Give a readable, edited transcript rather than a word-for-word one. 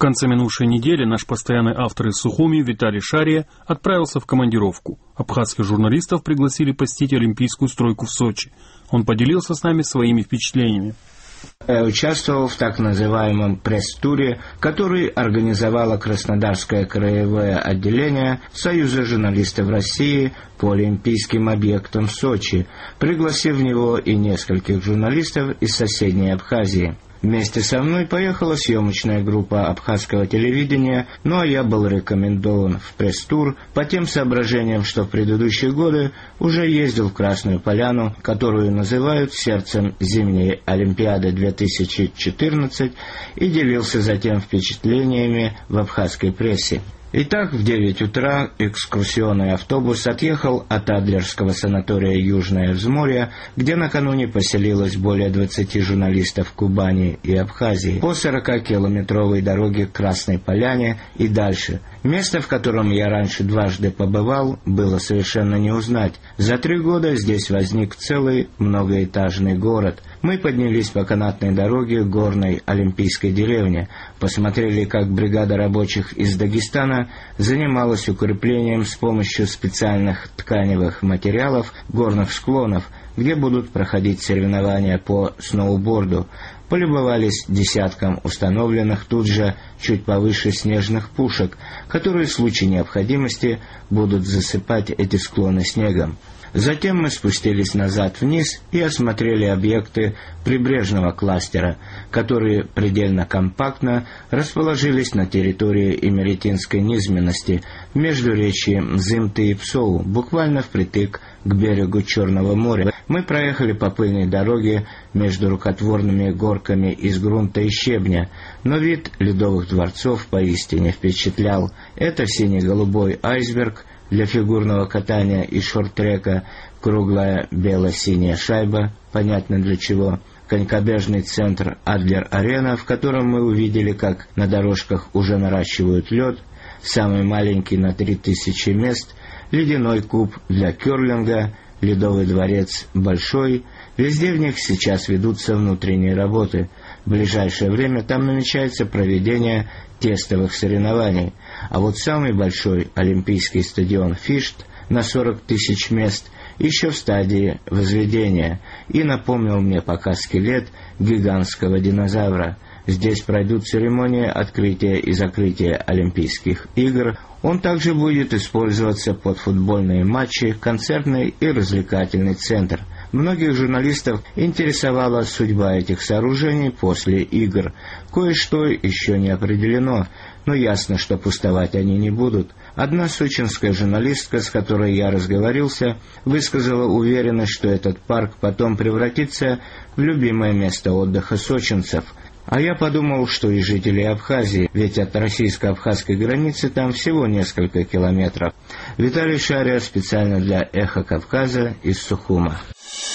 конце минувшей недели наш постоянный автор из Сухуми Виталий Шария отправился в командировку. Абхазских журналистов пригласили посетить Олимпийскую стройку в Сочи. Он поделился с нами своими впечатлениями. Я участвовал в так называемом пресс-туре, который организовало Краснодарское краевое отделение Союза журналистов России по олимпийским объектам в Сочи, пригласив в него и нескольких журналистов из соседней Абхазии. Вместе со мной поехала съемочная группа абхазского телевидения, ну а я был рекомендован в пресс-тур по тем соображениям, что в предыдущие годы уже ездил в Красную Поляну, которую называют сердцем зимней Олимпиады 2014, и делился затем впечатлениями в абхазской прессе. Итак, в 9 утра экскурсионный автобус отъехал от Адлерского санатория «Южное Взморье», где накануне поселилось более 20 журналистов Кубани и Абхазии, по 40-километровой дороге к Красной Поляне и дальше. Место, в котором я раньше дважды побывал, было совершенно не узнать. За 3 года здесь возник целый многоэтажный город. Мы поднялись по канатной дороге к горной олимпийской деревне, посмотрели, как бригада рабочих из Дагестана занималась укреплением с помощью специальных тканевых материалов горных склонов, где будут проходить соревнования по сноуборду. Полюбовались десятком установленных тут же чуть повыше снежных пушек, которые в случае необходимости будут засыпать эти склоны снегом. Затем мы спустились назад вниз и осмотрели объекты прибрежного кластера, которые предельно компактно расположились на территории Имеретинской низменности, в междуречье Мзымты и Псоу, буквально впритык к берегу Черного моря. Мы проехали по пыльной дороге между рукотворными горками из грунта и щебня, но вид ледовых дворцов поистине впечатлял. Это сине-голубой айсберг для фигурного катания и шорт-трека, круглая бело-синяя шайба, понятно для чего, конькобежный центр Адлер-Арена, в котором мы увидели, как на дорожках уже наращивают лед, самый маленький на 3000 мест, ледяной куб для керлинга, ледовый дворец большой. Везде в них сейчас ведутся внутренние работы. В ближайшее время там намечается проведение тестовых соревнований. А вот самый большой олимпийский стадион Фишт на 40 000 мест еще в стадии возведения, и напомнил мне пока скелет гигантского динозавра. Здесь пройдут церемонии открытия и закрытия Олимпийских игр. Он также будет использоваться под футбольные матчи, концертный и развлекательный центр. Многих журналистов интересовала судьба этих сооружений после игр. Кое-что еще не определено, но ясно, что пустовать они не будут. Одна сочинская журналистка, с которой я разговорился, высказала уверенность, что этот парк потом превратится в любимое место отдыха сочинцев. А я подумал, что и жители Абхазии, ведь от российско-абхазской границы там всего несколько километров. Виталий Шария специально для «Эхо Кавказа» из Сухума.